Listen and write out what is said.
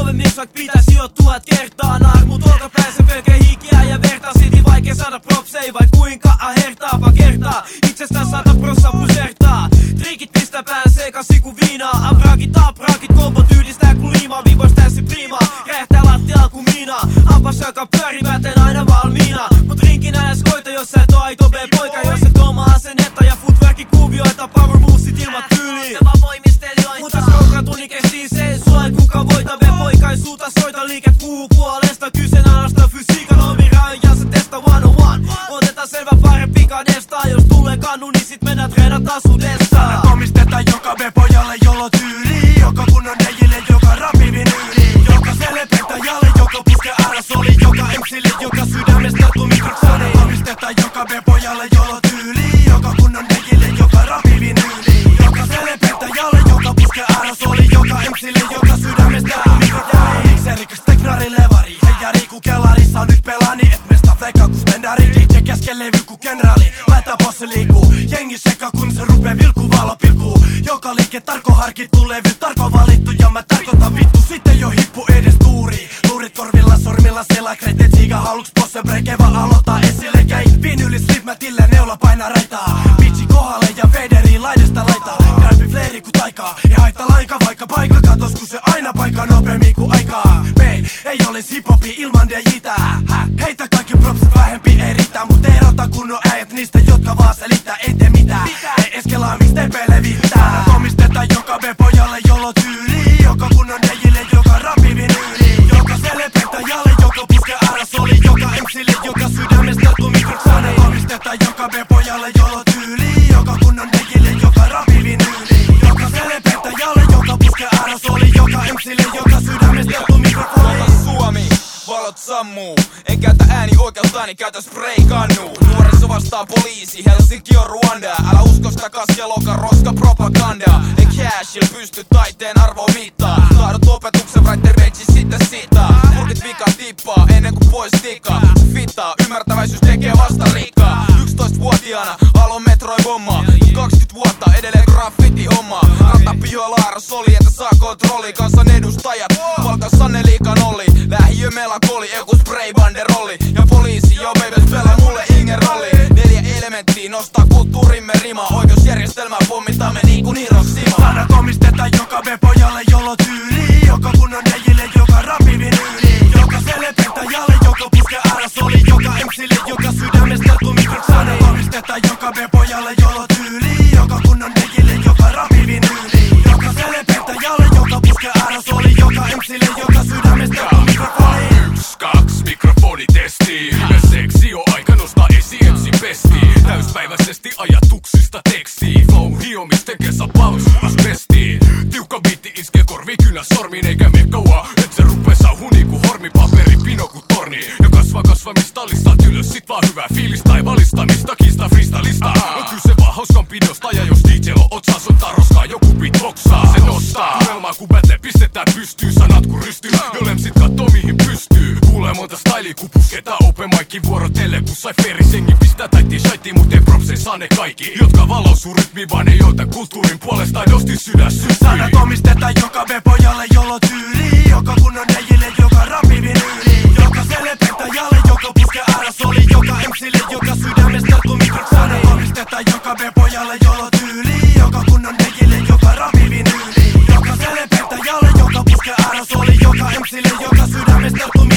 halvemmiksi, vaikka pitäisi jo 1000 kertaa. Naarmut olkapäässä pelkää hikiä ja verta. Silti vaikea saada propsei, vai kuinka hertaapa kertaa. Itsestään 100% pusertaa. Triikit pistää pään sekasi ku viinaa. Abrakit, kombot yhdistää ku liimaa. Vivois täysin priimaa, räjähtää lattialla ku miinaa. Ampas joka pyörimäten aina valmiina. Mut rinkin äänäs koita, jos sä et oo aito B-poika. Jos et oma asennetta ja footworkin kuvioita. Power movesit ilman tyyliin. Mutta skroukratunni kestii se, sua ei kuka voita. V-poikaisuutta soita liiket puhuu puolesta. Kyseenalaista fysiikan omiraajan, se testa 101. Otetaan selvä parempi kadesta. Jos tulee kannu, niin sit mennään treenata sudessa. Sanat omistetaan joka V-pojalle, jolla on tyyli. Joka kunnon neijille, joka rapivin yli. Joka selepettäjälle, joka puske aerosoli. Joka MClle, joka sydämestä tarttuu mikrofoni. Sanat omistetaan joka V-pojalle, jolla on tyyli. Joka kunnon neijille, joka rapivin yli. Joka selepettäjälle, joka puske aerosoli. Joka MClle, joka sydämestä tarttuu mikrofoni. Se rikas teknari levari, heijari ku kellarissa. Nyt pelani, et mesta fleikkaa ku spendari. DJ kesken levy ku kenraali, laita bossi liikkuu. Jengi seka kun se rupee vilkuu, valo pilkuu. Joka liike tarko harkittu, levy tarko valittu. Ja mä tarkoitan vittu, sitten jo hippu edes tuuri. Luurit korvilla, sormilla selakreet. Et siiga haluks bosse breikeva aloittaa esille. Käy vinylis rhythmätille, neula painaa raitaa. Bitchi kohdalle ja faderi laidesta laitaa. Grämpi fleiri ku taikaa, ei haita lainka. Vaikka paikka katos, kun se aina paikkaa nopeammin ku aikaa. Ei olis hiphopi ilman DJtä. Heitä kaikki propsit, vähempi ei riittää. Mut erota kunnon äijät niistä, jotka vaan selittää. Ei tee mitään, ei eskelaa mistä ei levittää. Omistetaan joka V-pojalle, jolla on tyyli. Joka kunnon DJlle, joka rapivin yli. Joka selepettäjälle, joka puske aerosoli. Joka MClle, joka sydämestä tarttuu mikrofoni. Omistetaan joka V-pojalle, jolla on tyyli. Joka kunnon DJlle, joka rapivin yli. Joka selepettäjälle, joka puske aerosoli. Joka MClle, joka sydämestä tarttuu mikrofoni. Suomi, valot sammuu. En käytä ääni oikeutani, käytä spray-kannuu. Nuoriso vastaa poliisi, Helsinki on Ruanda. Älä usko sitä kaskeloka, roska propagandaa. Ei cashil pysty taiteen arvoa mittaa. Taidot opetuksen, writer veitsi sitten sitaa. Purkit vika tippaa ennen kuin pois tikaa. Fittaa, ymmärtäväisyys tekee vasta rikkaa. 11-vuotiaana aloin metroi bommaa. 20 vuotta edelleen graffiti hommaa. Rata pihoilla aerosoli, että saa kontrolli. Kansan edustajat, palkassanne liikaa nolli. Lähiö melankoli, joku spray banderolli. Ja poliisi, jo babies pelaa mulle Inger rolli. 4 elementtiä nostaa kulttuurimme rimaa. Oikeusjärjestelmää pommitamme niinku Hiroshima. Sanat omistetaan joka V-pojalle, jolla on tyyli. Joka kunnon DJlle, joka rapivin yli. Joka selepettäjälle, joka puske aerosoli. Joka MClle, joka sydämestä tarttuu mikrofoni. Sanat omistetaan joka V-pojalle, jolla on tyyli. Joka kunnon DJlle, joka rapivin yli. Joka selepettäjälle, joka puske aerosoli. Joka MClle, joka sydämestä tarttuu mikrofoni. 1, 2, mikrofonitesti. Seksi on aika nostaa esiin pestiin. Täyspäiväisesti ajatuksista tekstiin. Flow hiomisten kesä paus asbestiin. Tiukka biitti iskee korvi kynä sormiin. Eikä mene kauaa, et se rupee sauhun niinku hormipaperi pino ku torni. Ja kasvamista listat ylös, sit vaan hyvää fiilistä. Ei valistamista, kiista freestylista. On kyse vaan hauskanpidosta. Ja jos DJ on otsaa, soittaa roskaa, joku beatboxaa. Se nostaa tunnelmaa ku battle, pistetään pystyy. Sanat ku rystyy, jo lemsit kattoo mihin pystyy. Kuulee monta stylia ku pusketaan open micin vuorotelle. Kun sai ferisengi pistää taittiin shaitiin, mut ei propsei saa ne kaikki. Jotka valausuu rytmiin, vaan ei joita kulttuurin puolesta aidosti sydän syttyy. Sanat omistetaan joka V-pojalle, jolla on tyyli. Joka kunnon DJlle, joka rapivin yli. Joka selepettäjälle, joka puske aerosoli. Joka MClle, joka sydämestä tarttuu mikrofoni. Omistetaan joka V-pojalle, jolla on tyyli. Joka kunnon DJlle, joka rapivin yli. Joka selepettäjälle, joka puske aerosoli. Joka MClle, joka sydämestä tarttuu